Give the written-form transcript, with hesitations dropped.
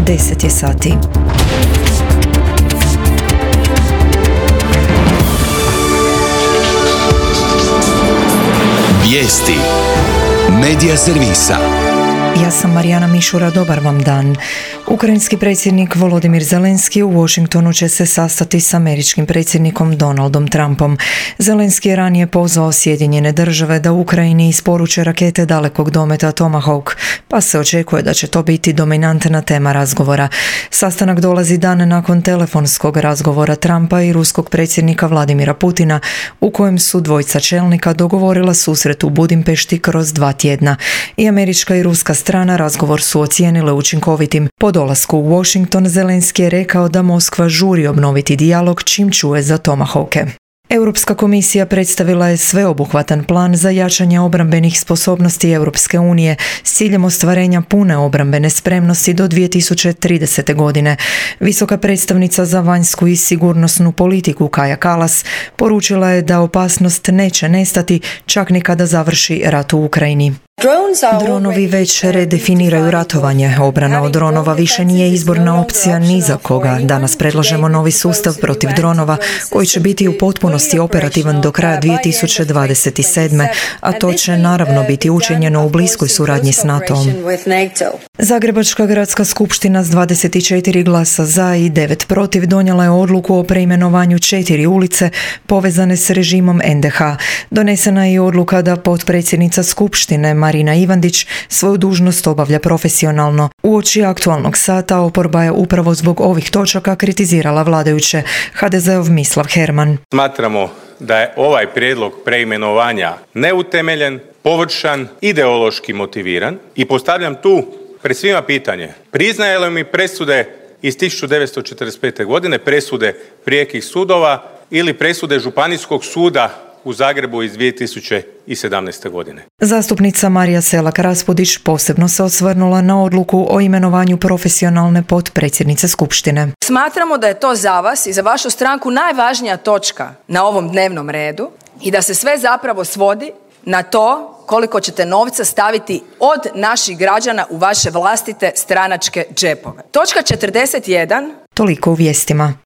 10 je sati. Vijesti Medija servisa. Ja sam Marijana Mišura, dobar vam dan. Ukrajinski predsjednik Volodimir Zelenski u Washingtonu će se sastati s američkim predsjednikom Donaldom Trumpom. Zelenski je ranije pozvao Sjedinjene države da Ukrajini isporuče rakete dalekog dometa Tomahawk, pa se očekuje da će to biti dominantna tema razgovora. Sastanak dolazi dan nakon telefonskog razgovora Trumpa i ruskog predsjednika Vladimira Putina, u kojem su dvojica čelnika dogovorila susret u Budimpešti kroz 2 tjedna. I američka i ruska strana razgovor su ocijenile učinkovitim. Po dolasku u Washington Zelenski je rekao da Moskva žuri obnoviti dijalog čim čuje za Tomahawke. Europska komisija predstavila je sveobuhvatan plan za jačanje obrambenih sposobnosti Europske unije s ciljem ostvarenja pune obrambene spremnosti do 2030. godine. Visoka predstavnica za vanjsku i sigurnosnu politiku Kaja Kallas poručila je da opasnost neće nestati čak ni kada završi rat u Ukrajini. Dronovi već redefiniraju ratovanje. Obrana od dronova više nije izborna opcija ni za koga. Danas predlažemo novi sustav protiv dronova koji će biti u potpunosti operativan do kraja 2027. A to će naravno biti učinjeno u bliskoj suradnji s NATO-om. Zagrebačka gradska skupština s 24 glasa za i 9 protiv donijela je odluku o preimenovanju 4 ulice povezane s režimom NDH. Donesena je i odluka da potpredsjednica skupštine Marina Ivandić svoju dužnost obavlja profesionalno. Uoči aktualnog sata oporba je upravo zbog ovih točaka kritizirala vladajuće. HDZ-ov Mislav Herman. Smatramo da je ovaj prijedlog preimenovanja neutemeljen, površan, ideološki motiviran i postavljam tu pred svima pitanje. Priznaje li mi presude iz 1945. godine, presude prijekih sudova ili presude Županijskog suda u Zagrebu iz 2017. godine. Zastupnica Marija Selak-Raspudić posebno se osvrnula na odluku o imenovanju profesionalne potpredsjednice Skupštine. Smatramo da je to za vas i za vašu stranku najvažnija točka na ovom dnevnom redu i da se sve zapravo svodi na to koliko ćete novca staviti od naših građana u vaše vlastite stranačke džepove. Točka 41. Toliko u vijestima.